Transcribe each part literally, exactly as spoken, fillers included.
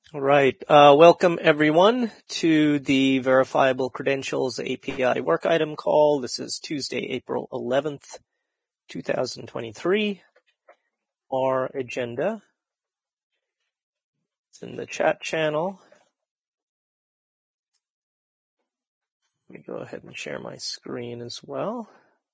All right. Uh, welcome everyone to the Verifiable Credentials A P I work item call. This is Tuesday, April eleventh, twenty twenty-three. Our agenda is in the chat channel. Let me go ahead and share my screen as well.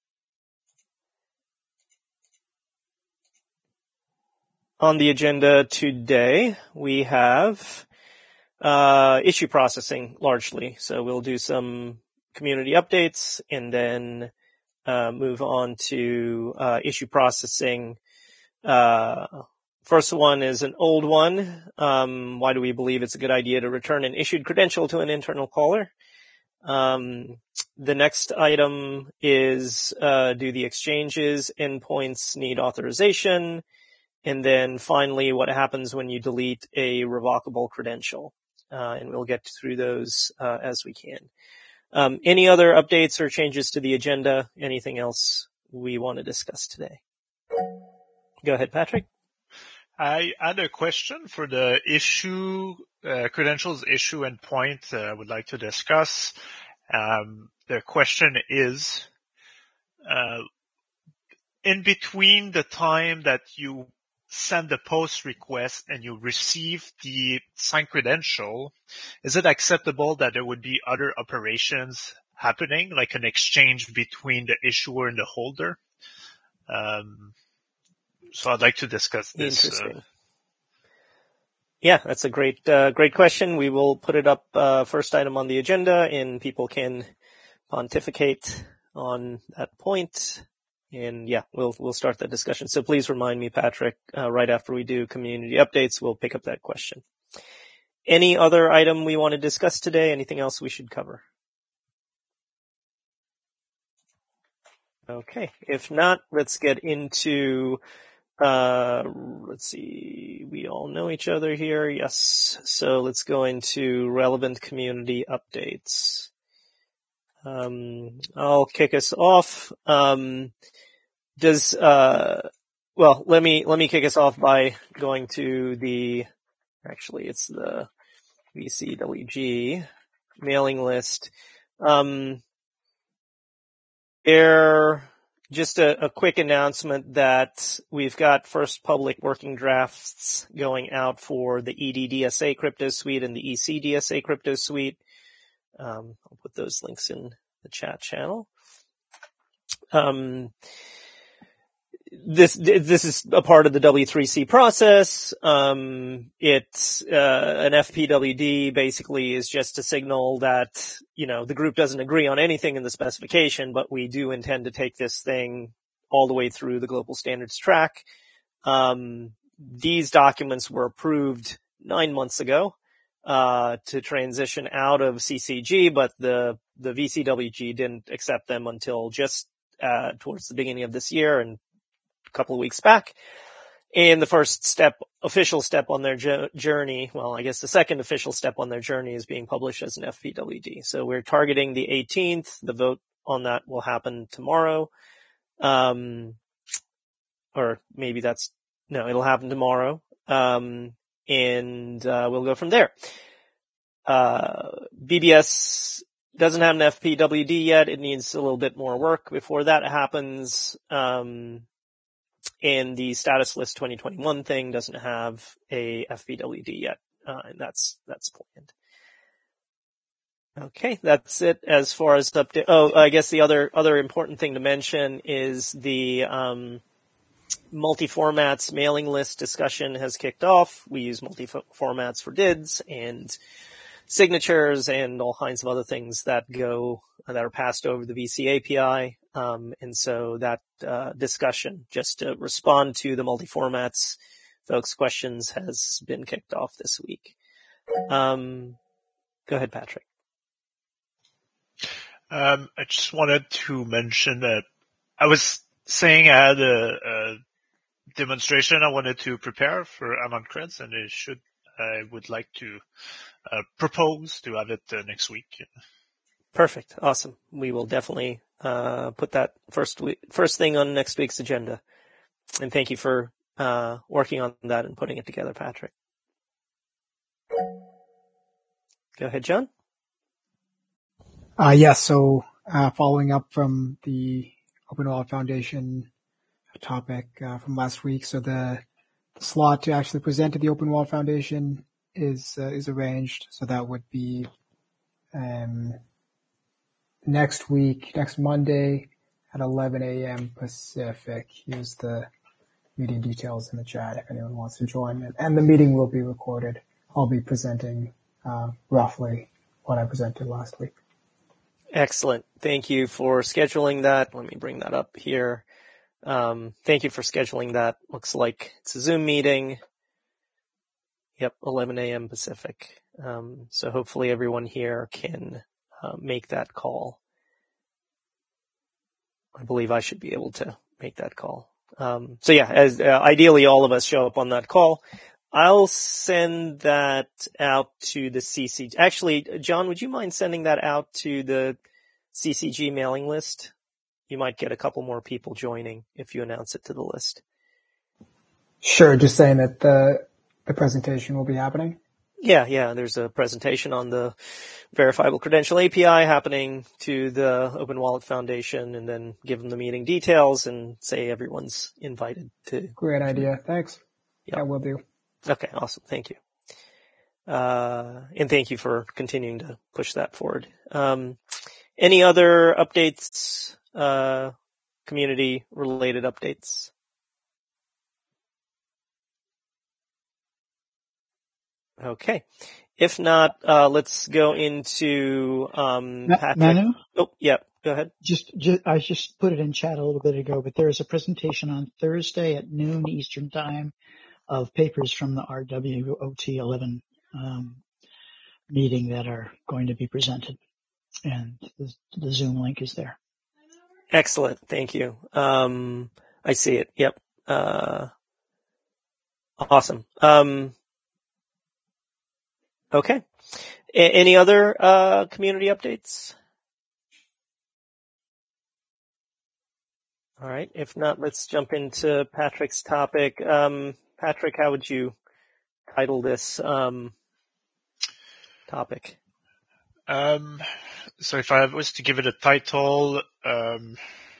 On the agenda today, we have uh, issue processing largely. So we'll do some community updates and then uh, move on to uh, issue processing. Uh, first one is an old one. Um, why do we believe it's a good idea to return an issued credential to an internal caller? Um, the next item is uh, do the exchanges endpoints need authorization? And then finally, what happens when you delete a revocable credential? Uh, and we'll get through those uh, as we can. Um, any other updates or changes to the agenda? Anything else we want to discuss today? Go ahead, Patrick. I had a question for the issue, uh, credentials issue endpoint uh, I would like to discuss. Um, the question is, uh, in between the time that you send the post request and you receive the signed credential, is it acceptable that there would be other operations happening, like an exchange between the issuer and the holder? Um, so I'd like to discuss this. Interesting. Uh, yeah, that's a great, uh, great question. We will put it up uh, first item on the agenda, and people can pontificate on that point. And yeah, we'll we'll start that discussion. So please remind me, Patrick, uh, right after we do community updates, we'll pick up that question. Any other item we want to discuss today? Anything else we should cover? Okay, if not, let's get into, uh, let's see, we all know each other here. Yes, so let's go into relevant community updates. Um, I'll kick us off. Um, does, uh, well, let me, let me kick us off by going to the, actually it's the V C W G mailing list. Um, there, just a, a quick announcement that we've got first public working drafts going out for the E D D S A crypto suite and the E C D S A crypto suite. Um, I'll put those links in the chat channel. Um, this, this is a part of the W three C process. Um, it's, uh, an F P W D basically is just a signal that, you know, the group doesn't agree on anything in the specification, but we do intend to take this thing all the way through the global standards track. Um, these documents were approved nine months ago. Uh, to transition out of C C G, but the, the V C W G didn't accept them until just, uh, towards the beginning of this year and a couple of weeks back. And the first step, official step on their jo- journey, well, I guess the second official step on their journey is being published as an F P W D. So we're targeting the eighteenth. The vote on that will happen tomorrow. Um, or maybe that's, no, it'll happen tomorrow. Um, and uh, we'll go from there. Uh, B B S doesn't have an F P W D yet. It needs a little bit more work before that happens. Um, and the status list twenty twenty-one thing doesn't have a F P W D yet. Uh, and that's, that's planned. Okay, that's it as far as update. Oh, I guess the other, other important thing to mention is the, um, multi-formats mailing list discussion has kicked off. We use multi-formats for D I Ds and signatures and all kinds of other things that go, that are passed over the V C A P I. Um, and so that, uh, discussion, just to respond to the multi-formats folks' questions, has been kicked off this week. Um, go ahead, Patrick. Um, I just wanted to mention that I was saying I had a, a demonstration I wanted to prepare for Amon Creds, and it should, I would like to uh, propose to have it uh, next week. Perfect. Awesome. We will definitely uh, put that first week, first thing on next week's agenda. And thank you for uh, working on that and putting it together, Patrick. Go ahead, John. Uh, yes. Yeah, so, uh, following up from the Open Wallet Foundation topic, uh, from last week. So the, the slot to actually present to the Open Wallet Foundation is, uh, is arranged. So that would be, um, next week, next Monday at eleven a.m. Pacific. Here's the meeting details in the chat if anyone wants to join. And, and the meeting will be recorded. I'll be presenting, uh, roughly what I presented last week. Excellent. Thank you for scheduling that. Let me bring that up here. Um, thank you for scheduling that. Looks like it's a Zoom meeting. Yep, eleven a.m. Pacific. Um, so hopefully everyone here can uh, make that call. I believe I should be able to make that call. Um, so yeah, as uh, ideally all of us show up on that call. I'll send that out to the C C G. Actually, John, would you mind sending that out to the C C G mailing list? You might get a couple more people joining if you announce it to the list. Sure, just saying that the the presentation will be happening. Yeah, yeah. There's a presentation on the Verifiable Credential A P I happening to the Open Wallet Foundation, and then give them the meeting details and say everyone's invited to. Great idea. Thanks. Yep. Yeah, will do. Okay, awesome. Thank you. Uh, and thank you for continuing to push that forward. Um, any other updates, uh, community related updates? Okay. If not, uh, let's go into, um, Ma- Patrick. Manu? Oh, yeah, go ahead. Just, just, I just put it in chat a little bit ago, but there is a presentation on Thursday at noon Eastern time of papers from the R W O T eleven um, meeting that are going to be presented, and the, the Zoom link is there. Excellent. Thank you. Um, I see it. Yep. Uh, awesome. Um, okay. A- any other, uh, community updates? All right. If not, let's jump into Patrick's topic. Um, Patrick, how would you title this, um, topic? Um, so if I was to give it a title, um,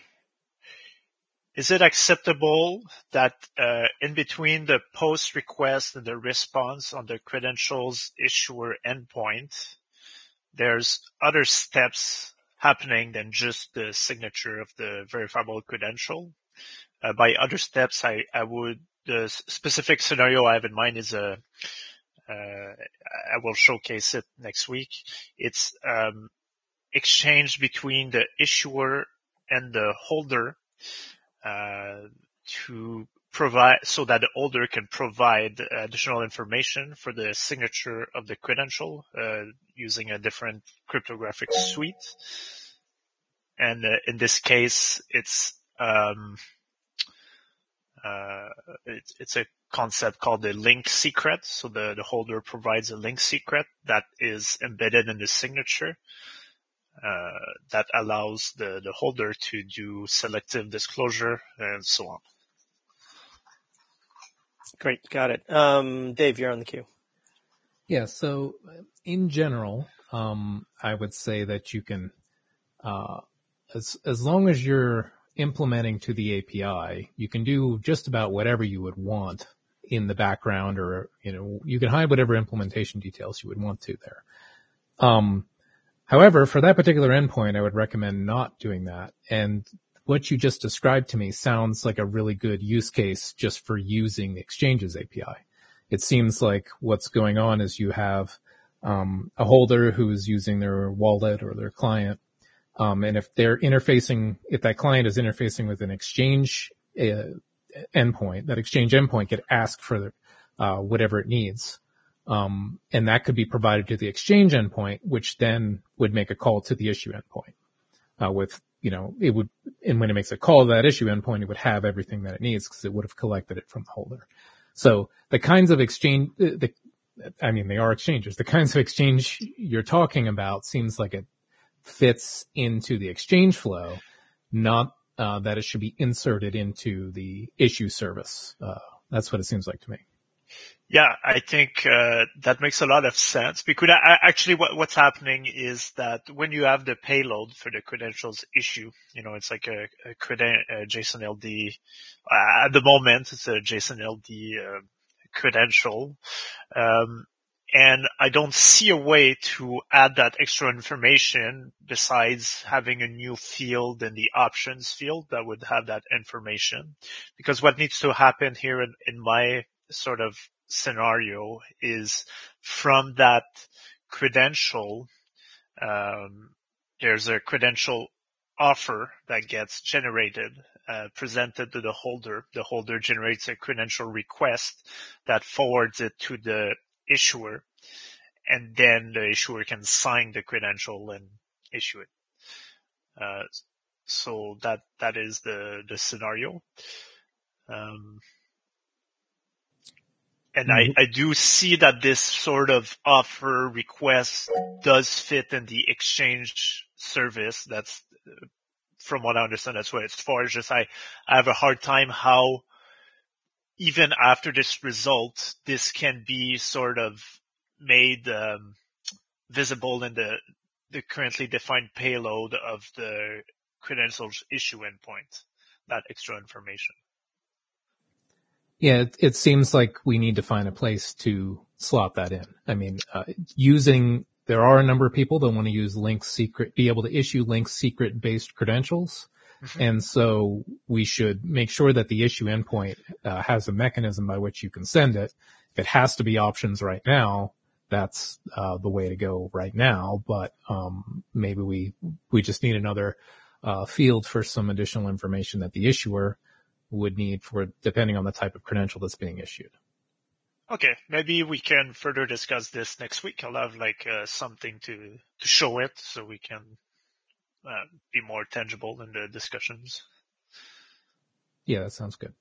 is it acceptable that uh, in between the post request and the response on the credentials issuer endpoint, there's other steps happening than just the signature of the verifiable credential? Uh, by other steps, I, I would, the specific scenario I have in mind is a, uh, I will showcase it next week. It's um, exchange between the issuer and the holder uh, to provide, so that the holder can provide additional information for the signature of the credential uh, using a different cryptographic suite. And uh, in this case, it's um, uh, it's, it's a concept called the link secret. So the, the holder provides a link secret that is embedded in the signature. Uh, that allows the, the holder to do selective disclosure and so on. Great. Got it. Um, Dave, you're on the queue. Yeah. So in general, um, I would say that you can, uh, as, as long as you're implementing to the A P I, you can do just about whatever you would want in the background, or, you know, you can hide whatever implementation details you would want to there. Um, However, for that particular endpoint, I would recommend not doing that. And what you just described to me sounds like a really good use case just for using the Exchange's A P I. It seems like what's going on is you have um, a holder who is using their wallet or their client. Um, and if they're interfacing, if that client is interfacing with an Exchange uh, endpoint, that Exchange endpoint could ask for uh, whatever it needs. Um, and that could be provided to the Exchange endpoint, which then would make a call to the issue endpoint, uh, with, you know, it would, and when it makes a call to that issue endpoint, it would have everything that it needs because it would have collected it from the holder. So the kinds of exchange, the, I mean, they are exchanges. The kinds of exchange you're talking about seems like it fits into the Exchange flow, not, uh, that it should be inserted into the issue service. Uh, that's what it seems like to me. Yeah, I think uh, that makes a lot of sense because I, actually what, what's happening is that when you have the payload for the credentials issue, you know, it's like a, a, creden- a JSON L D. Uh, at the moment, it's a JSON L D uh, credential. Um, and I don't see a way to add that extra information besides having a new field in the options field that would have that information. Because what needs to happen here in, in my sort of scenario is from that credential, um, there's a credential offer that gets generated, uh, presented to the holder. The holder generates a credential request that forwards it to the issuer, and then the issuer can sign the credential and issue it. Uh, so that, that is the, the scenario. Um, And mm-hmm. I, I do see that this sort of offer request does fit in the exchange service. That's, from what I understand, that's what it's for. It's just I, I have a hard time how, even after this result, this can be sort of made um, visible in the, the currently defined payload of the credentials issue endpoint, that extra information. Yeah, it, it seems like we need to find a place to slot that in. I mean, uh, using, there are a number of people that want to use link secret, be able to issue link secret based credentials. Mm-hmm. And so we should make sure that the issue endpoint uh, has a mechanism by which you can send it. If it has to be options right now, that's uh, the way to go right now. But um, maybe we, we just need another uh, field for some additional information that the issuer would need for, depending on the type of credential that's being issued. Okay, maybe we can further discuss this next week. I'll have like uh, something to, to show it so we can uh, be more tangible in the discussions. Yeah, that sounds good.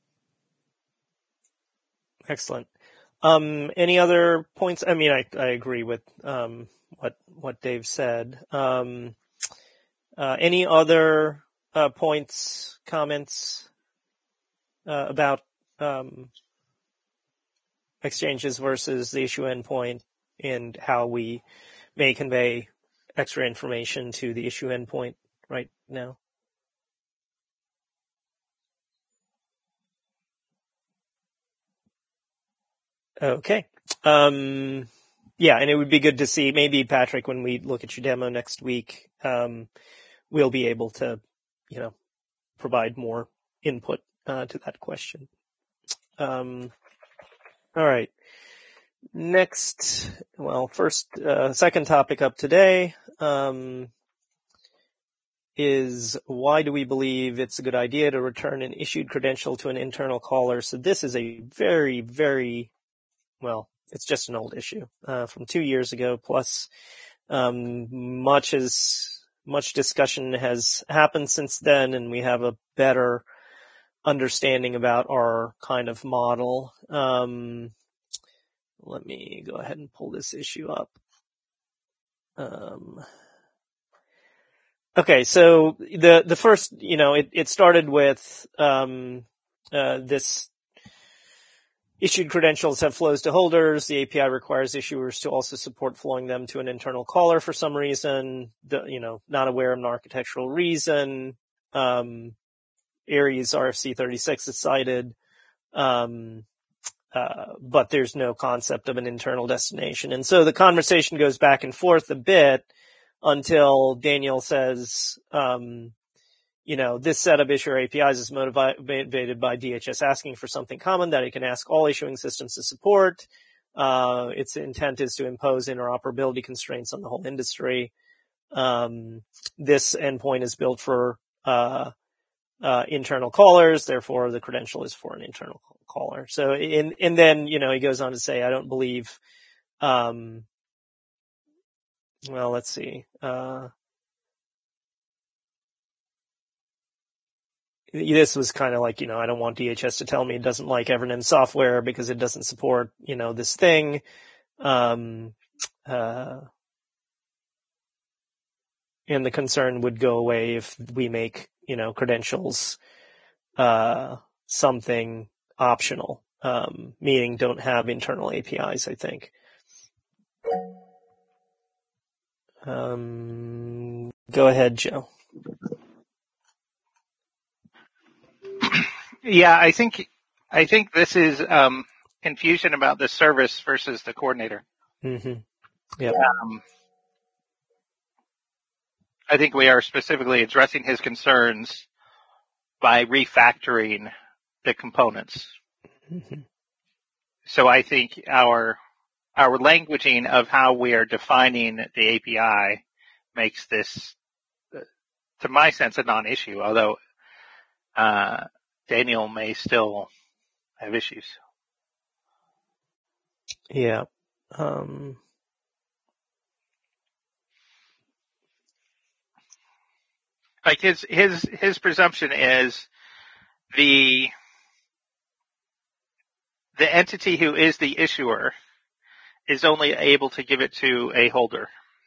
Excellent. Um, any other points? I mean, I, I agree with um, what what Dave said. Um, uh, any other uh, points, comments uh, about um, exchanges versus the issue endpoint and how we may convey extra information to the issue endpoint right now? Okay. Um, yeah, and it would be good to see, maybe, Patrick, when we look at your demo next week, um, we'll be able to, you know, provide more input uh, to that question. Um, all right. Next, well, first, uh, second topic up today um, is why do we believe it's a good idea to return an issued credential to an internal caller? So this is a very, very, well, it's just an old issue uh, from two years ago. Plus, um, much as much discussion has happened since then, and we have a better understanding about our kind of model. Um, let me go ahead and pull this issue up. Um, okay, so the the first, you know, it, it started with um, uh, this. Issued credentials have flows to holders. The A P I requires issuers to also support flowing them to an internal caller for some reason. The, you know, not aware of an architectural reason. Um, Aries R F C thirty-six is cited, um, uh, but there's no concept of an internal destination. And so the conversation goes back and forth a bit until Daniel says, um, you know, this set of issuer A P Is is motivated by D H S asking for something common that it can ask all issuing systems to support. Uh, its intent is to impose interoperability constraints on the whole industry. Um, this endpoint is built for uh, uh, internal callers, therefore the credential is for an internal caller. So, in, and then, you know, he goes on to say, I don't believe, um, well, let's see. Uh, This was kind of like, you know, I don't want D H S to tell me it doesn't like Evernym software because it doesn't support, you know, this thing. Um, uh, and the concern would go away if we make, you know, credentials, uh, something optional. um, meaning don't have internal A P Is, I think. Um, go ahead, Joe. Yeah, I think I think this is um, confusion about the service versus the coordinator. Mm-hmm. Yep. Um, I think we are specifically addressing his concerns by refactoring the components. Mm-hmm. So I think our our languaging of how we are defining the A P I makes this, to my sense, a non-issue, although uh, Daniel may still have issues. Yeah. Um, like his his his presumption is the the entity who is the issuer is only able to give it to a holder.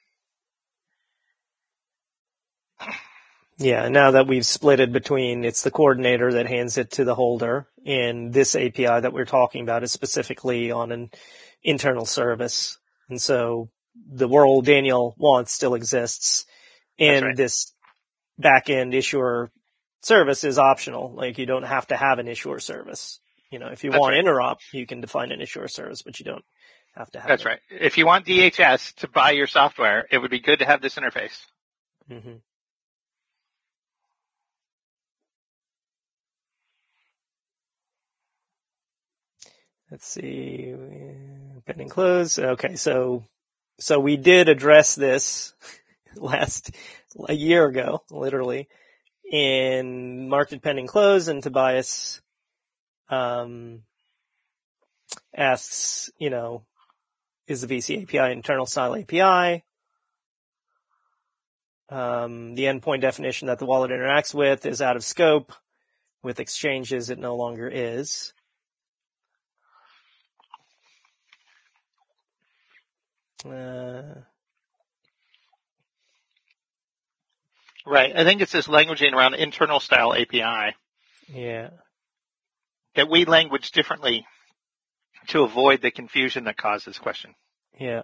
Yeah, now that we've split it between, it's the coordinator that hands it to the holder, and this A P I that we're talking about is specifically on an internal service. And so the world Daniel wants still exists, and right. this back-end issuer service is optional. Like, you don't have to have an issuer service. You know, if you That's want right. interop, you can define an issuer service, but you don't have to have That's it. right. If you want D H S to buy your software, it would be good to have this interface. Mm-hmm. Let's see, pending close. Okay, so so we did address this last a year ago, literally, in marked it pending close, and Tobias um, asks, you know, is the V C A P I internal style A P I? Um, the endpoint definition that the wallet interacts with is out of scope. With exchanges, it no longer is. Uh, Right. I think it's this languaging around internal style A P I yeah. that we language differently to avoid the confusion that caused this question. Yeah.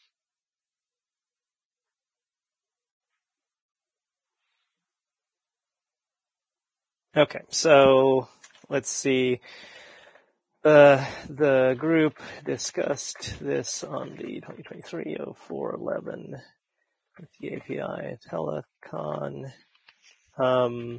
Okay, so let's see. Uh, the group discussed this on the twenty twenty-three oh four eleven with the A P I telecon. Um,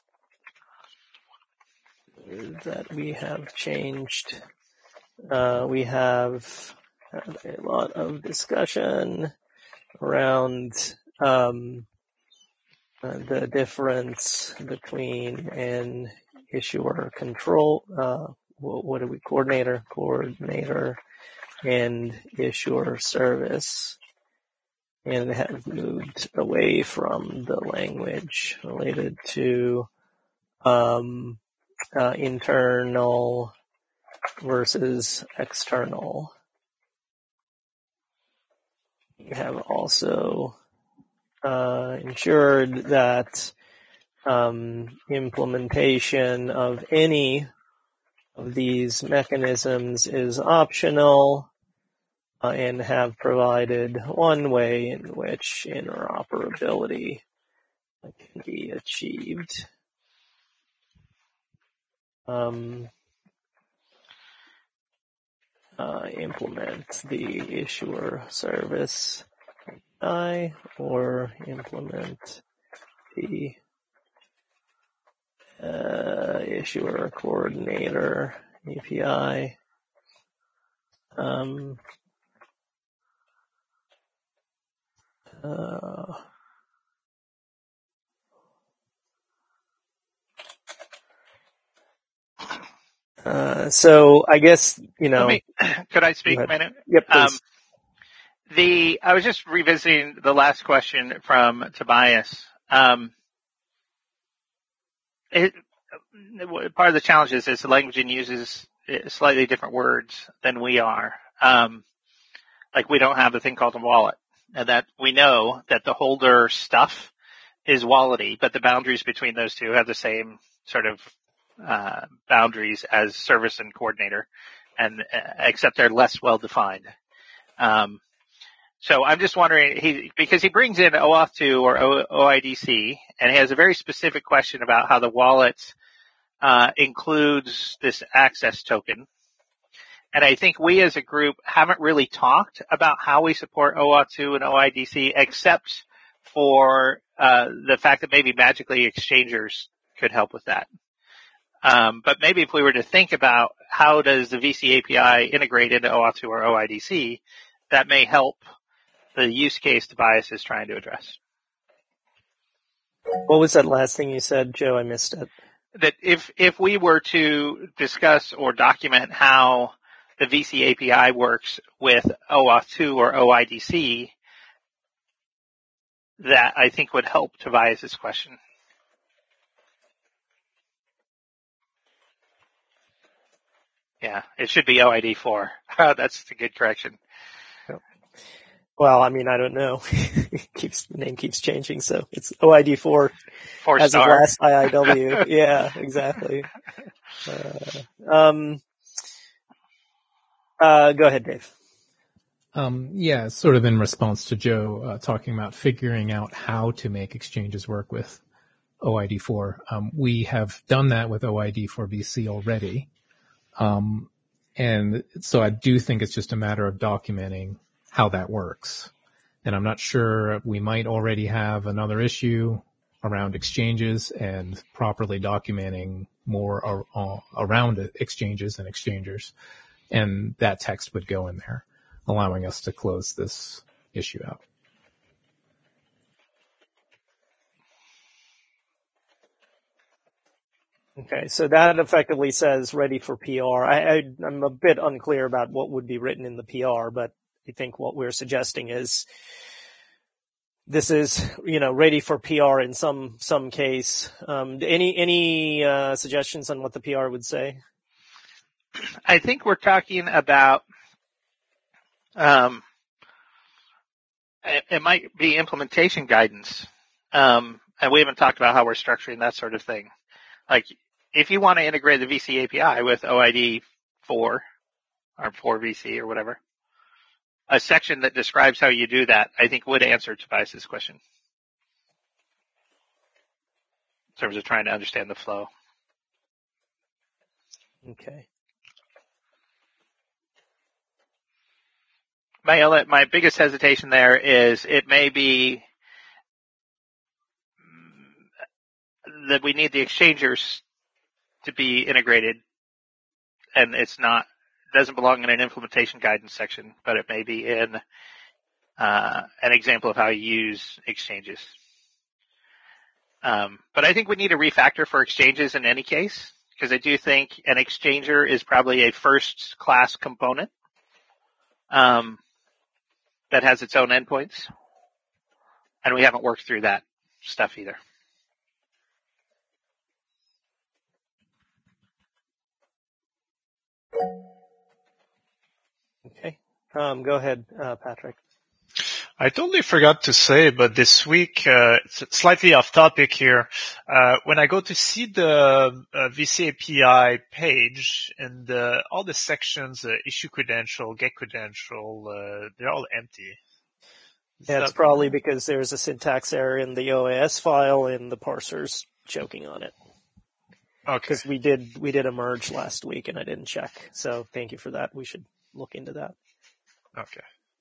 that we have changed. Uh, we have had a lot of discussion around um, uh, the difference between an issuer control, uh, what, what do we, coordinator, coordinator, and issuer service, and have moved away from the language related to um, uh, internal versus external. We have also uh, ensured that um, implementation of any of these mechanisms is optional, uh, and have provided one way in which interoperability can be achieved. Um, uh, implement the issuer service A P I or implement the uh, issuer coordinator A P I. Um, uh, uh, so I guess, you know. Let me, could I speak a minute? Yep, please. Um, the, I was just revisiting the last question from Tobias. Um, it, part of the challenge is, is the languaging uses slightly different words than we are. Um, like we don't have a thing called a wallet, and that we know that the holder stuff is wallety, but the boundaries between those two have the same sort of uh, boundaries as service and coordinator, and uh, except they're less well defined. Um, so I'm just wondering, he, because he brings in OAuth two or o, OIDC, and he has a very specific question about how the wallet uh, includes this access token. And I think we as a group haven't really talked about how we support OAuth two and OIDC, except for uh, the fact that maybe magically exchangers could help with that. Um, but maybe if we were to think about how does the V C A P I integrate into OAuth two or OIDC, that may help the use case Tobias is trying to address. What was that last thing you said, Joe? I missed it. That if, if we were to discuss or document how the V C A P I works with OAuth two or OIDC, that I think would help Tobias's question. Yeah, it should be O I D four. That's a good correction. Well, I mean, I don't know. keeps the name keeps changing, so it's O I D four Four as star. of last I I W. Yeah, exactly. Uh, um, uh, go ahead, Dave. Um, yeah, sort of in response to Joe uh, talking about figuring out how to make exchanges work with O I D four. Um, we have done that with O I D four V C already. Um, and so I do think it's just a matter of documenting how that works. And I'm not sure, we might already have another issue around exchanges and properly documenting more ar- uh, around exchanges and exchangers. And that text would go in there, allowing us to close this issue out. Okay, so that effectively says ready for P R. I, I, I'm a bit unclear about what would be written in the P R, but I think what we're suggesting is this is, you know, ready for P R in some some case. Um, any any uh, suggestions on what the P R would say? I think we're talking about, um, it, it might be implementation guidance, um, and we haven't talked about how we're structuring that sort of thing. Like, if you want to integrate the V C A P I with O I D four or four V C or whatever, a section that describes how you do that, I think would answer Tobias's question in terms of trying to understand the flow. Okay. My, my biggest hesitation there is it may be that we need the exchangers to be integrated, and it's not, doesn't belong in an implementation guidance section, but it may be in uh, an example of how you use exchanges. Um, but I think we need a refactor for exchanges in any case, because I do think an exchanger is probably a first class component um, that has its own endpoints, and we haven't worked through that stuff either. Okay. Um, go ahead, uh, Patrick. I totally forgot to say, but this week, uh, it's slightly off topic here. Uh, when I go to see the uh, V C A P I page and uh, all the sections, uh, issue credential, get credential, uh, they're all empty. Is Yeah, it's that- probably because there's a syntax error in the O A S file and the parser's choking on it. Okay. Because we did we did a merge last week and I didn't check. So thank you for that. We should look into that. Okay.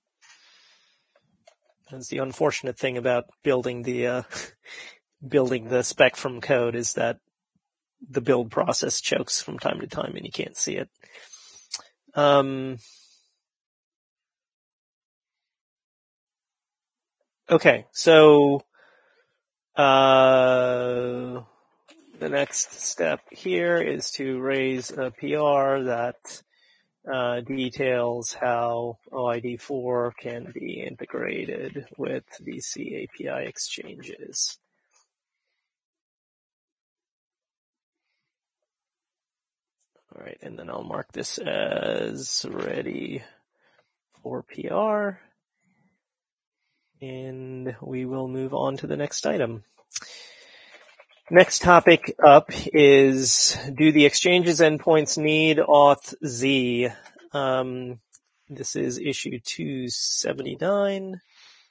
That's the unfortunate thing about building the uh, building the spec from code is that the build process chokes from time to time and you can't see it. Um, okay, so uh, the next step here is to raise a P R that Uh, details how O I D four can be integrated with V C A P I exchanges. All right, and then I'll mark this as ready for P R. And we will move on to the next item. Next topic up is, do the exchanges endpoints need auth Z? Um, this is issue two seventy-nine.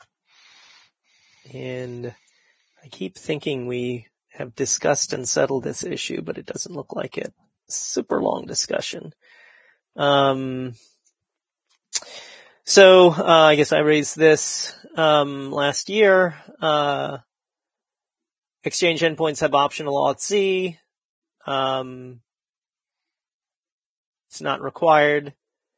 And I keep thinking we have discussed and settled this issue, but it doesn't look like it. Super long discussion. Um, so, uh, I guess I raised this, um, last year. Uh, exchange endpoints have optional auth Z. Um, it's not required.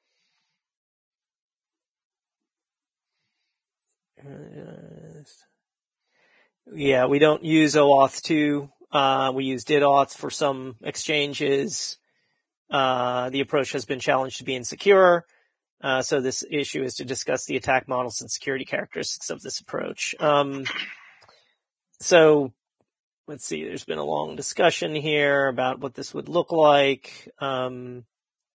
Uh, yeah, we don't use OAuth two. Uh, we use didauth for some exchanges. Uh, the approach has been challenged to be insecure. Uh, so this issue is to discuss the attack models and security characteristics of this approach. Um, so let's see, there's been a long discussion here about what this would look like. Um,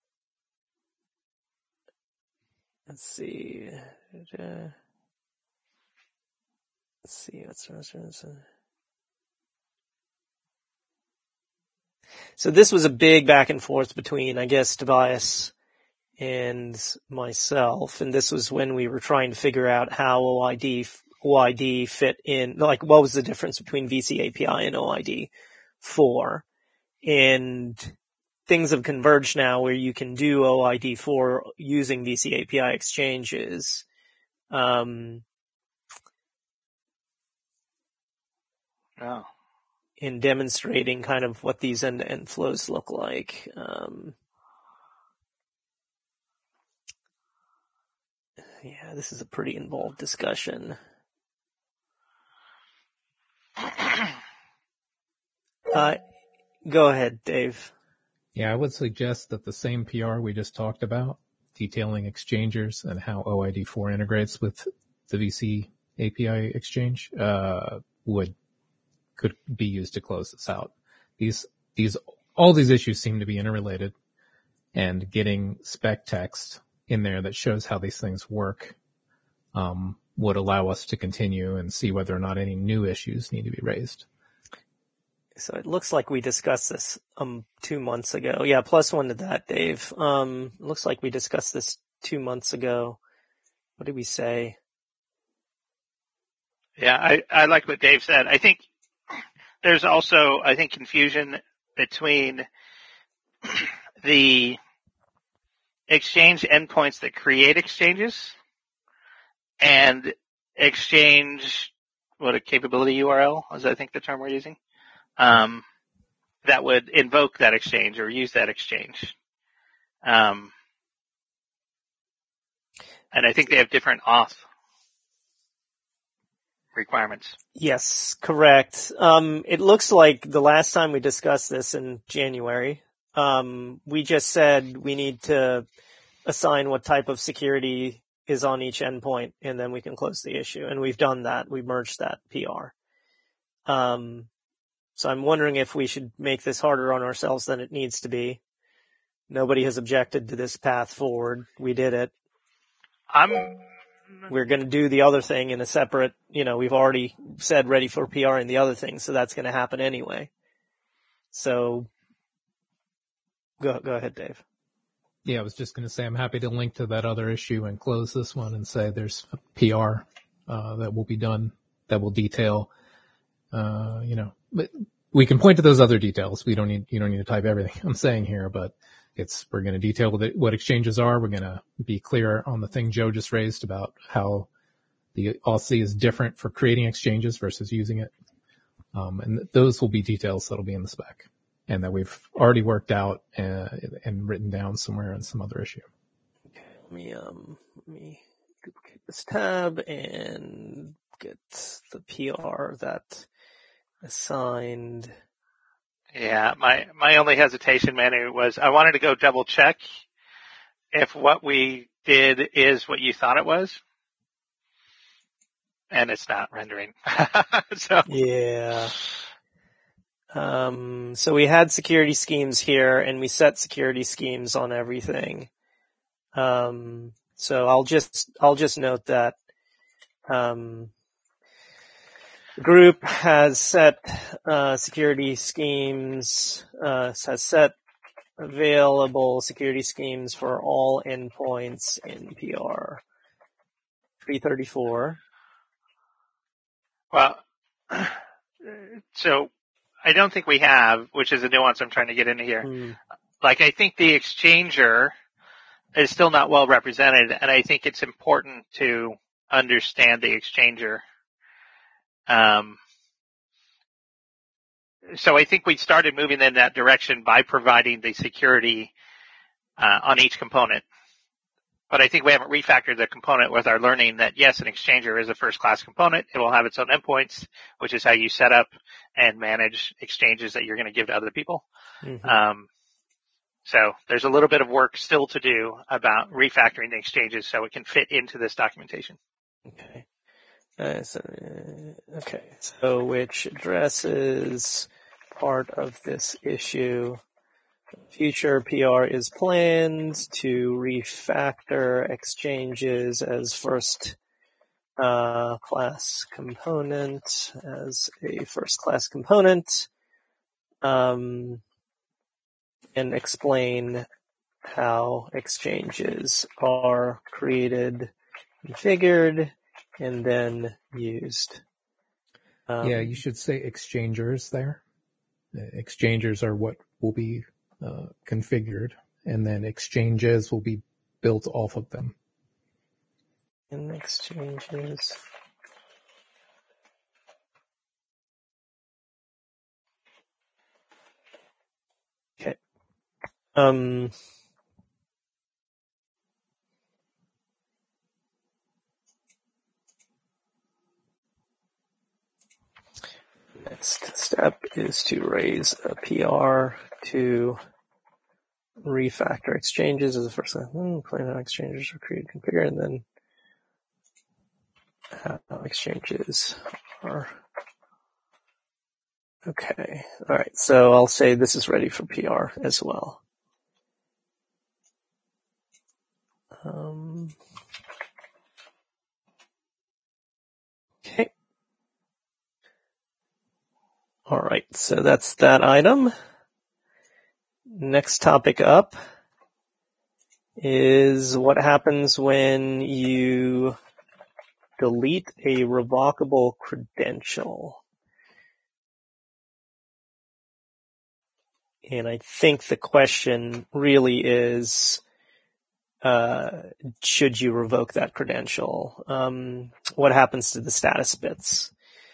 let's see. Uh, let's see. What's, what's, what's, uh, So this was a big back and forth between, I guess, Tobias and myself, and this was when we were trying to figure out how O I D, O I D fit in, like what was the difference between V C A P I and O I D four. And things have converged now where you can do O I D four using V C A P I exchanges. Um, oh. in demonstrating kind of what these end-to-end flows look like. Um, yeah, this is a pretty involved discussion. Uh, go ahead, Dave. Yeah, I would suggest that the same P R we just talked about, detailing exchangers and how O I D four integrates with the V C A P I exchange, uh, would could be used to close this out. These, these, all these issues seem to be interrelated, and getting spec text in there that shows how these things work, um, would allow us to continue and see whether or not any new issues need to be raised. So it looks like we discussed this, um, two months ago. Yeah, plus one to that, Dave. Um, it looks like we discussed this two months ago. What did we say? Yeah, I, I like what Dave said. I think there's also, I think, confusion between the exchange endpoints that create exchanges and exchange, what a capability U R L is, I think, the term we're using, um, that would invoke that exchange or use that exchange. Um, and I think they have different auth requirements. Yes, correct. Um, it looks like the last time we discussed this in January, um, we just said we need to assign what type of security is on each endpoint, and then we can close the issue. And we've done that. We merged that P R. Um, so I'm wondering if we should make this harder on ourselves than it needs to be. Nobody has objected to this path forward. We did it. I'm We're going to do the other thing in a separate, you know, we've already said ready for P R in the other thing, so that's going to happen anyway. So go, go ahead, Dave. Yeah, I was just going to say I'm happy to link to that other issue and close this one and say there's a P R uh, that will be done that will detail, uh, you know, but we can point to those other details. We don't need, you don't need to type everything I'm saying here, but it's, we're going to detail what, what exchanges are. We're going to be clear on the thing Joe just raised about how the auth Z is different for creating exchanges versus using it. Um, and th- those will be details that'll be in the spec and that we've already worked out uh, and written down somewhere in some other issue. Okay, let me, um, let me duplicate this tab and get the P R that assigned. Yeah, my, my only hesitation, Manu, was I wanted to go double check if what we did is what you thought it was. And it's not rendering. so Yeah. Um, so we had security schemes here and we set security schemes on everything. Um, so I'll just, I'll just note that, um, The group has set uh, security schemes, uh, has set available security schemes for all endpoints in P R three thirty-four. Well, so I don't think we have, which is a nuance I'm trying to get into here. Hmm. Like, I think the exchanger is still not well represented, and I think it's important to understand the exchanger. Um, so I think we started moving in that direction by providing the security uh, on each component. But I think we haven't refactored the component with our learning that, yes, an exchanger is a first-class component. It will have its own endpoints, which is how you set up and manage exchanges that you're going to give to other people. Mm-hmm. Um, so there's a little bit of work still to do about refactoring the exchanges so it can fit into this documentation. Okay. Uh, so, uh, okay. So which addresses part of this issue? Future P R is planned to refactor exchanges as first uh, class component, as a first class component, um, and explain how exchanges are created, configured, and then used. Um, yeah, you should say exchangers there. Exchangers are what will be uh, configured, and then exchanges will be built off of them. in exchanges. Okay. Um, next step is to raise a P R to refactor exchanges as a first step. Hmm, plan how exchanges are created, configured, and then how exchanges are. Okay. All right. So I'll say this is ready for P R as well. Um, okay. All right. So that's that item. Next topic up is what happens when you delete a revocable credential. And I think the question really is, uh, should you revoke that credential? Um, what happens to the status bits?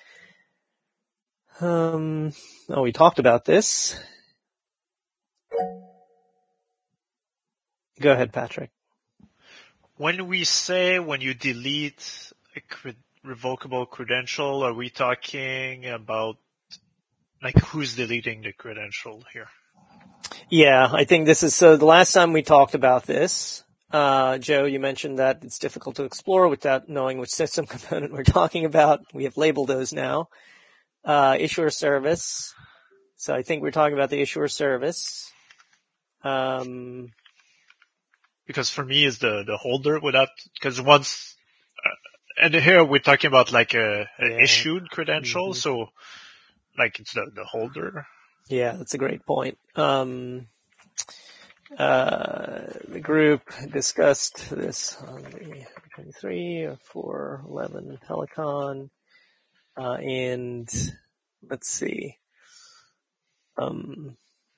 Um, oh, we talked about this. Go ahead, Patrick. When we say when you delete a cre- revocable credential, are we talking about like who's deleting the credential here? Yeah, I think this is, so the last time we talked about this, uh, Joe, you mentioned that it's difficult to explore without knowing which system component we're talking about. We have labeled those now. Uh, issuer service. So I think we're talking about the issuer service. Um, Because for me, is the the holder without because once, uh, and here we're talking about like a, a Yeah. issued credential, Mhm. so like it's the the holder. Yeah, that's a great point. Um, uh, the group discussed this on the twenty-three or four eleven Telecon, uh, and let's see. Um,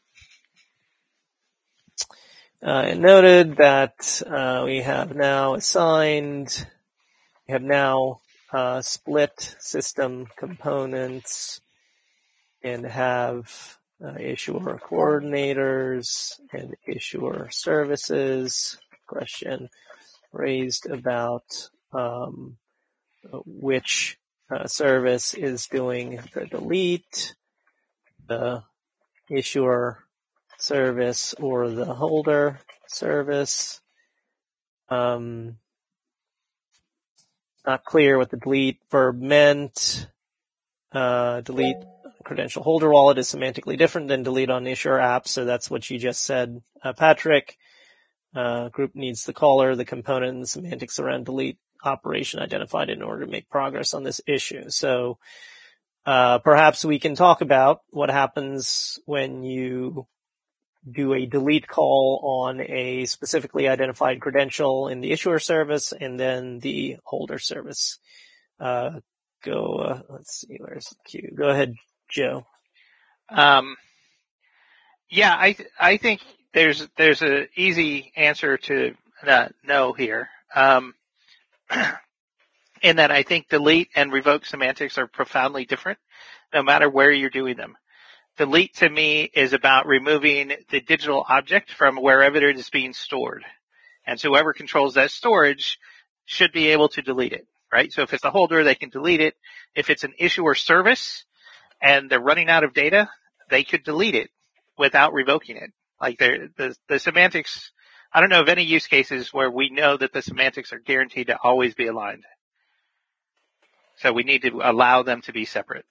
uh, it noted that uh, we have now assigned, we have now uh, split system components and have uh, issuer coordinators and issuer services. Question raised about um, which uh, service is doing the delete, the issuer service or the holder service. Um, not clear what the delete verb meant. Uh, delete credential holder wallet is semantically different than delete on issuer app, so that's what you just said, uh, Patrick. Uh, group needs the caller, the component, and the semantics around delete operation identified in order to make progress on this issue. So uh, perhaps we can talk about what happens when you do a delete call on a specifically identified credential in the issuer service and then the holder service. Uh, go, uh, let's see, where's the queue? Go ahead, Joe. Um, yeah, I, th- I think there's, there's an easy answer to uh, no here. Um, in that I think delete and revoke semantics are profoundly different, no matter where you're doing them. Delete to me is about removing the digital object from wherever it is being stored. And so whoever controls that storage should be able to delete it, right? So if it's the holder, they can delete it. If it's an issuer service and they're running out of data, they could delete it without revoking it. Like the, the semantics, I don't know of any use cases where we know that the semantics are guaranteed to always be aligned. So we need to allow them to be separate.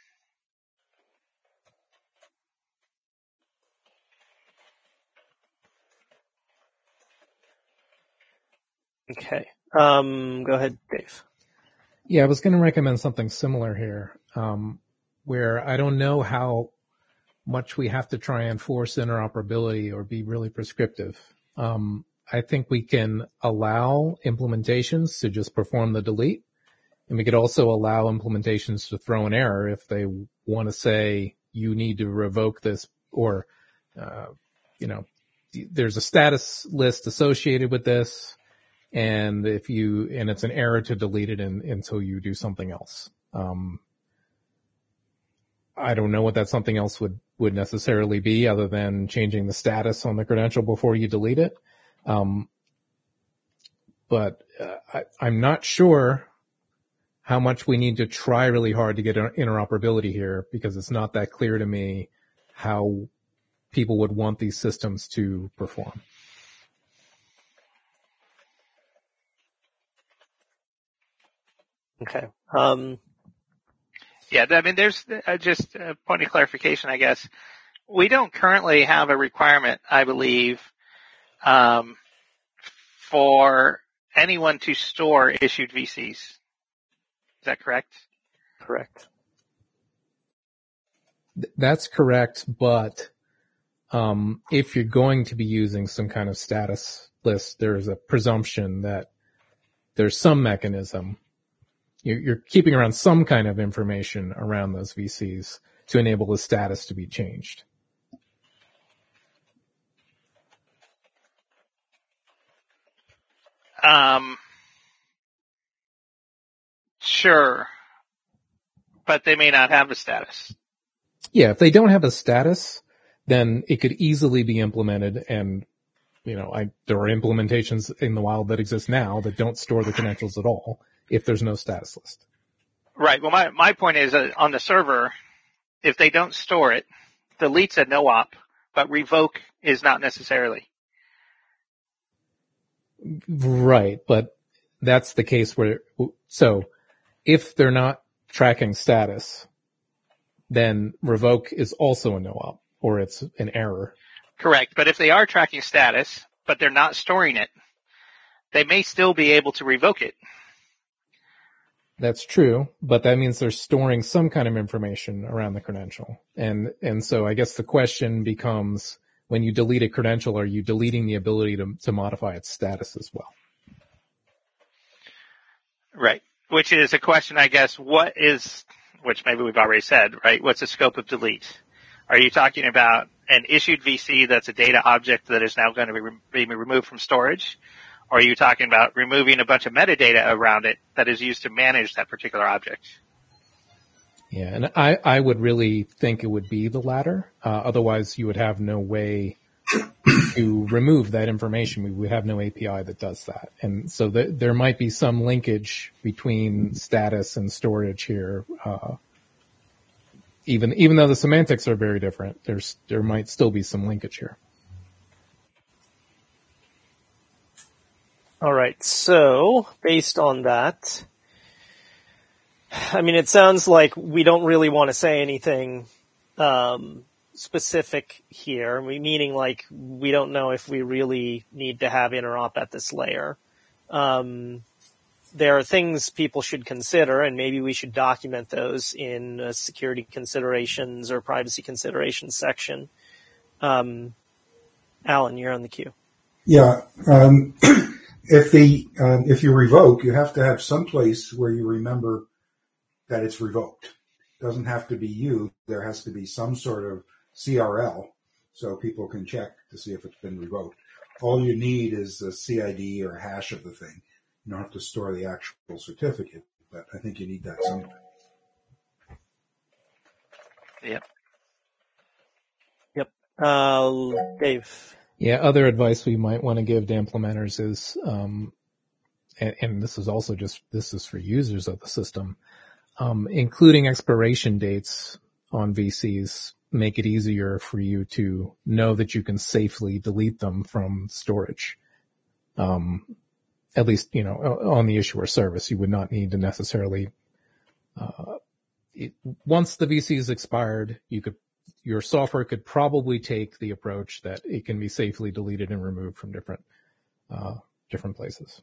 Okay. Um, go ahead, Dave. Yeah, I was going to recommend something similar here, um, where I don't know how much we have to try and force interoperability or be really prescriptive. Um, I think we can allow implementations to just perform the delete, and we could also allow implementations to throw an error if they want to say you need to revoke this, or uh, you know, there's a status list associated with this. And if you, and it's an error to delete it in, until you do something else. Um, I don't know what that something else would, would necessarily be other than changing the status on the credential before you delete it. Um, but uh, I, I'm not sure how much we need to try really hard to get interoperability here, because it's not that clear to me how people would want these systems to perform. Okay. Um, yeah, I mean, there's uh, just a point of clarification, I guess. We don't currently have a requirement, I believe, um, for anyone to store issued V Cs. Is that correct? Correct. That's correct, but um, if you're going to be using some kind of status list, there's a presumption that there's some mechanism. You're keeping around some kind of information around those V Cs to enable the status to be changed. Um, sure, but they may not have a status. Yeah, if they don't have a status, then it could easily be implemented. And, you know, I, there are implementations in the wild that exist now that don't store the credentials at all if there's no status list. Right. Well, my, my point is uh, on the server, if they don't store it, delete's a no-op, but revoke is not necessarily. Right. But that's the case where, so if they're not tracking status, then revoke is also a no-op, or it's an error. Correct. But if they are tracking status, but they're not storing it, they may still be able to revoke it. That's true, but that means they're storing some kind of information around the credential. And, and so I guess the question becomes, when you delete a credential, are you deleting the ability to, to modify its status as well? Right. Which is a question, I guess, what is, which maybe we've already said, right? What's the scope of delete? Are you talking about an issued V C that's a data object that is now going to be, re- be removed from storage? Or are you talking about removing a bunch of metadata around it that is used to manage that particular object? Yeah, and I, I would really think it would be the latter. Uh, otherwise, you would have no way to remove that information. We would have no A P I that does that. And so th- there might be some linkage between status and storage here. Uh, even even though the semantics are very different, there's there might still be some linkage here. All right. So based on that, I mean, it sounds like we don't really want to say anything um, specific here, meaning like we don't know if we really need to have interop at this layer. Um, there are things people should consider, and maybe we should document those in a security considerations or privacy considerations section. Um, Alan, you're on the queue. Yeah. Um, if the um, if you revoke, you have to have some place where you remember that it's revoked. It doesn't have to be you. There has to be some sort of C R L so people can check to see if it's been revoked. All you need is a C I D or a hash of the thing. You don't have to store the actual certificate, but I think you need that somewhere. Yep. Yep. Uh, Dave. Yeah, other advice we might want to give to implementers is, um, and, and this is also just, this is for users of the system, um, including expiration dates on V Cs make it easier for you to know that you can safely delete them from storage. Um, at least, you know, on the issuer service, you would not need to necessarily, uh, it, once the V C is expired, you could, your software could probably take the approach that it can be safely deleted and removed from different, uh, different places.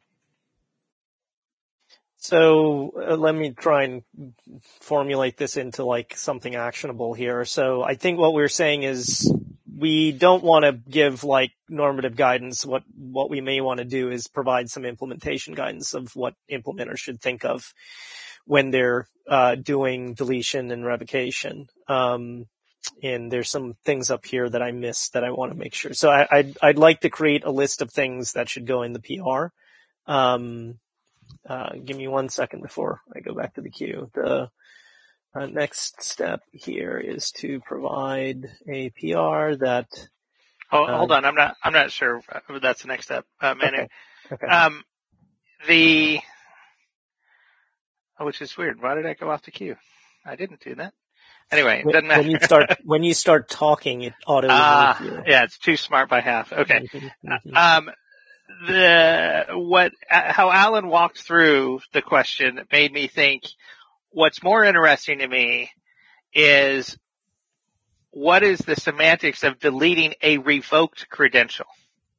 So uh, let me try and formulate this into like something actionable here. So I think what we're saying is we don't want to give like normative guidance. What, what we may want to do is provide some implementation guidance of what implementers should think of when they're, uh, doing deletion and revocation. Um, and there's some things up here that I missed that I want to make sure. So I, I'd, I'd like to create a list of things that should go in the P R. Um, uh, give me one second before I go back to the queue. The uh, next step here is to provide a P R that. Oh, uh, hold on. I'm not, I'm not sure if that's the next step, uh, Manu. Okay. Okay. Um, the, oh, which is weird. Why did I go off the queue? I didn't do that. Anyway, it doesn't matter. When you start, when you start talking, it auto Ah, removes you. yeah, it's too smart by half. Okay. Mm-hmm, mm-hmm. Um, the, what, how Alan walked through the question made me think what's more interesting to me is what is the semantics of deleting a revoked credential?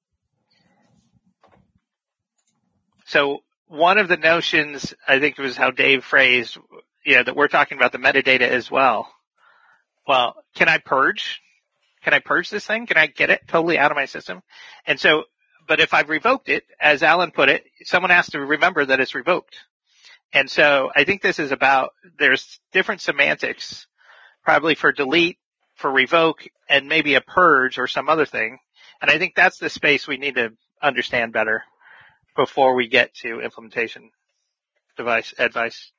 So one of the notions, I think it was how Dave phrased, you know, that we're talking about the metadata as well. Well, can I purge? Can I purge this thing? Can I get it totally out of my system? And so, but if I've revoked it, as Alan put it, someone has to remember that it's revoked. And so I think this is about, there's different semantics, probably for delete, for revoke, and maybe a purge or some other thing. And I think that's the space we need to understand better before we get to implementation device advice.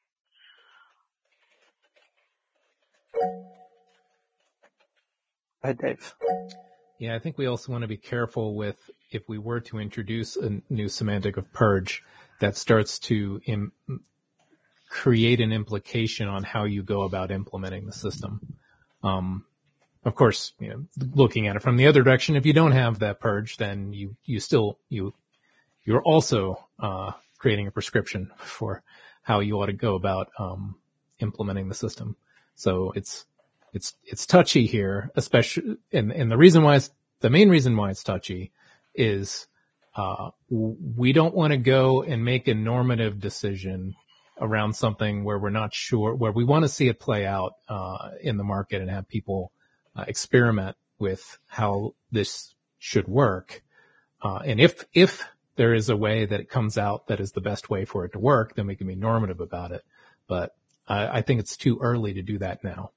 Go ahead, Dave. Yeah, I think we also want to be careful with if we were to introduce a new semantic of purge that starts to im- create an implication on how you go about implementing the system. Um, of course, you know, looking at it from the other direction, if you don't have that purge, then you, you still, you, you're also, uh, creating a prescription for how you ought to go about, um, implementing the system. So it's, It's, it's touchy here, especially, and, and the reason why it's, the main reason why it's touchy is, uh, we don't want to go and make a normative decision around something where we're not sure, where we want to see it play out, uh, in the market and have people, uh, experiment with how this should work. Uh, and if, if there is a way that it comes out that is the best way for it to work, then we can be normative about it. But I, I think it's too early to do that now.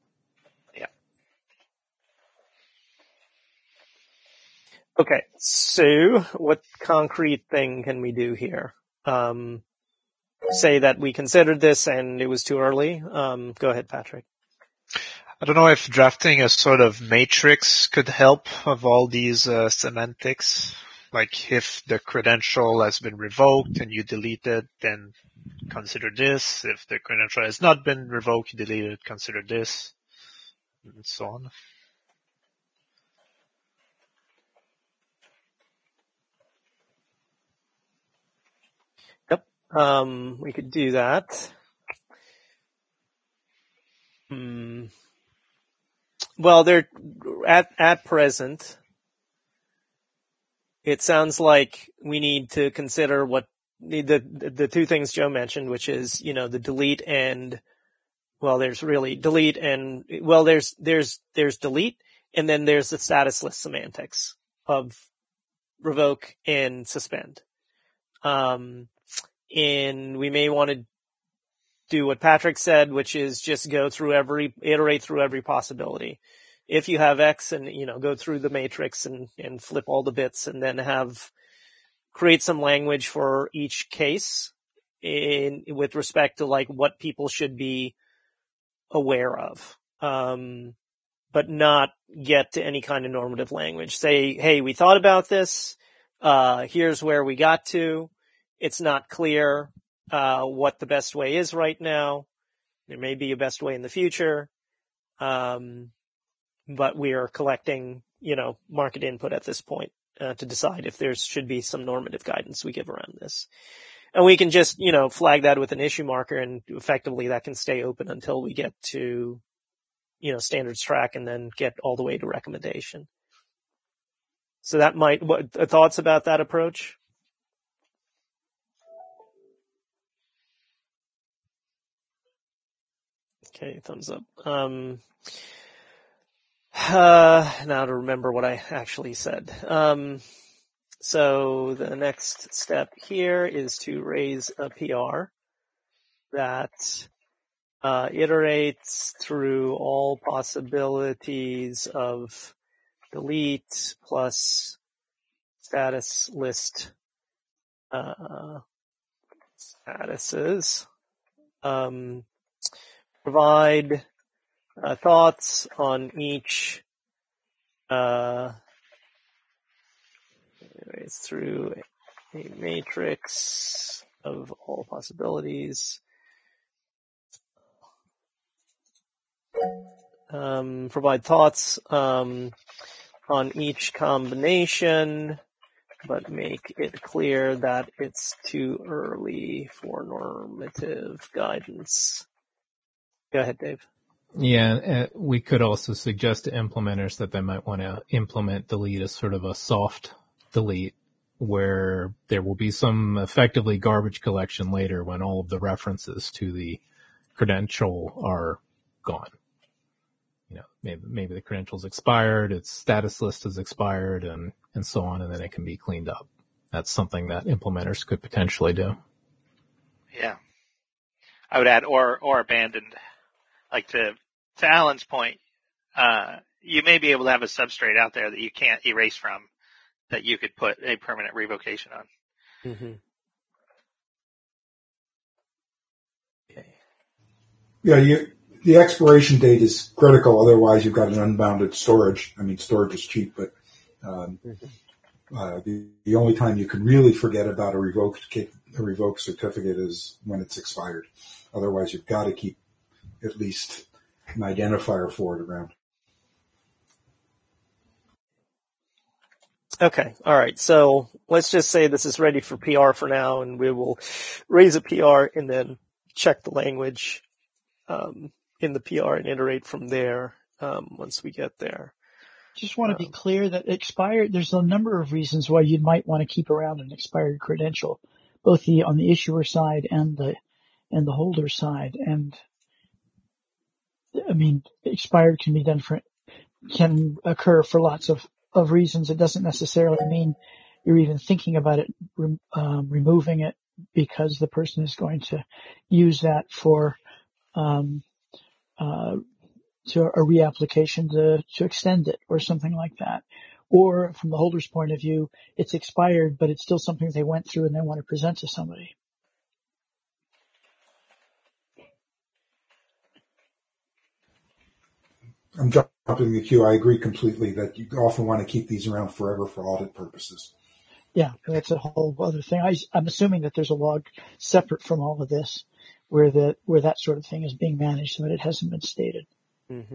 Okay, so what concrete thing can we do here? Um, say that we considered this and it was too early. Um, go ahead, Patrick. I don't know if drafting a sort of matrix could help of all these uh, semantics. Like if the credential has been revoked and you delete it, then consider this. If the credential has not been revoked, you delete it, consider this, and so on. Um, we could do that. Hmm. Well, they're at, at present, it sounds like we need to consider what the, the, the two things Joe mentioned, which is, you know, the delete and, well, there's really delete and, well, there's, there's, there's delete and then there's the status list semantics of revoke and suspend. Um, and we may want to do what Patrick said, which is just go through every, iterate through every possibility. If you have X and, you know, go through the matrix and, and flip all the bits and then have, create some language for each case in, with respect to like what people should be aware of. Um, but not get to any kind of normative language. Say, hey, we thought about this. Uh, here's where we got to. It's not clear, uh, what the best way is right now. There may be a best way in the future. Um, but we are collecting, you know, market input at this point, uh, to decide if there should be some normative guidance we give around this. And we can just, you know, flag that with an issue marker and effectively that can stay open until we get to, you know, standards track and then get all the way to recommendation. So that might, what thoughts about that approach? Okay, thumbs up. Um, uh, now to remember what I actually said. Um, so the next step here is to raise a P R that uh, iterates through all possibilities of delete plus status list uh, statuses. Um, provide uh, thoughts on each uh, anyways, through a matrix of all possibilities. Um, provide thoughts um, on each combination, but make it clear that it's too early for normative guidance. Go ahead, Dave. Yeah, uh, we could also suggest to implementers that they might want to implement delete as sort of a soft delete, where there will be some effectively garbage collection later when all of the references to the credential are gone. You know, maybe, maybe the credential's expired, its status list is expired, and, and so on, and then it can be cleaned up. That's something that implementers could potentially do. Yeah. I would add or, or abandoned. Like to, to Alan's point, uh, you may be able to have a substrate out there that you can't erase from that you could put a permanent revocation on. Mm-hmm. Okay. Yeah, you, the expiration date is critical. Otherwise, you've got an unbounded storage. I mean, storage is cheap, but um, mm-hmm. uh, the, the only time you can really forget about a revoked a revoked certificate is when it's expired. Otherwise, you've got to keep at least an identifier for it around. Okay. All right. So let's just say this is ready for P R for now, and we will raise a P R and then check the language um, in the P R and iterate from there um, once we get there. Just want to um, be clear that expired, there's a number of reasons why you might want to keep around an expired credential, both the on the issuer side and the and the holder side. And I mean, expired can be done for, can occur for lots of, of reasons. It doesn't necessarily mean you're even thinking about it, um, removing it because the person is going to use that for, um, uh, to a reapplication to, to extend it or something like that. Or from the holder's point of view, it's expired, but it's still something they went through and they want to present to somebody. I'm jumping the queue. I agree completely that you often want to keep these around forever for audit purposes. Yeah, that's a whole other thing. I, I'm assuming that there's a log separate from all of this where the where that sort of thing is being managed so that it hasn't been stated. Mm-hmm.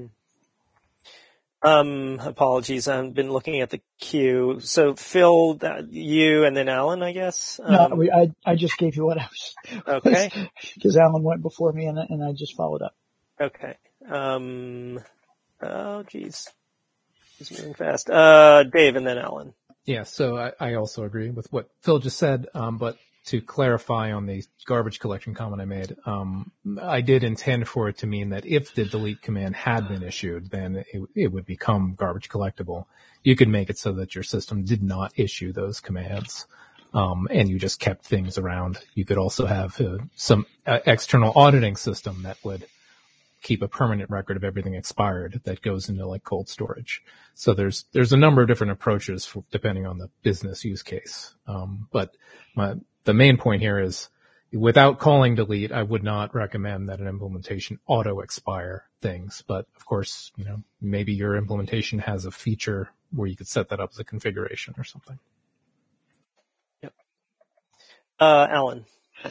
Um, apologies. I've been looking at the queue. So Phil, that, you, and then Alan, I guess. Um, no, we, I I just gave you what I was. Okay. Because Alan went before me and and I just followed up. Okay. Um. Oh, geez. He's moving fast. Uh, Dave and then Alan. Yeah, so I, I also agree with what Phil just said, um, but to clarify on the garbage collection comment I made, um, I did intend for it to mean that if the delete command had been issued, then it, it would become garbage collectible. You could make it so that your system did not issue those commands, um, and you just kept things around. You could also have uh, some uh, external auditing system that would keep a permanent record of everything expired that goes into like cold storage. So there's there's a number of different approaches for, depending on the business use case. Um, but my, the main point here is, without calling delete, I would not recommend that an implementation auto expire things. But of course, you know, maybe your implementation has a feature where you could set that up as a configuration or something. Yep. Uh, Alan.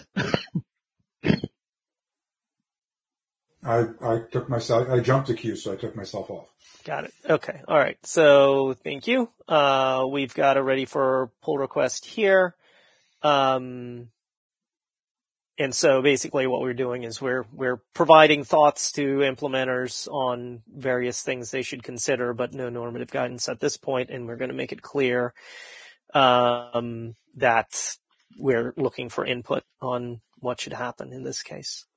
I, I took myself, I jumped the queue, so I took myself off. Got it. Okay. All right. So thank you. Uh, we've got a ready for pull request here. Um, and so basically what we're doing is we're, we're providing thoughts to implementers on various things they should consider, but no normative guidance at this point. And we're going to make it clear, um, that we're looking for input on what should happen in this case.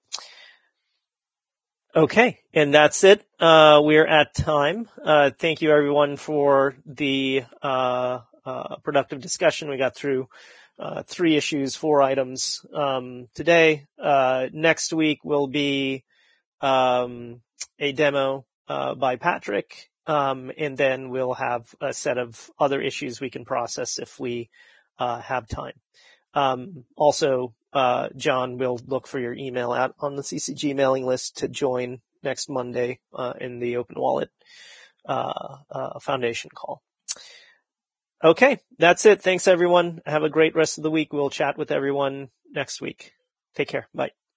Okay, and that's it. Uh, we're at time. Uh, thank you everyone for the, uh, uh, productive discussion. We got through, uh, three issues, four items, um, today. Uh, next week will be, um, a demo, uh, by Patrick. Um, and then we'll have a set of other issues we can process if we, uh, have time. Um, also, Uh, John will look for your email out on the C C G mailing list to join next Monday, uh, in the Open Wallet, uh, uh, Foundation call. Okay. That's it. Thanks everyone. Have a great rest of the week. We'll chat with everyone next week. Take care. Bye.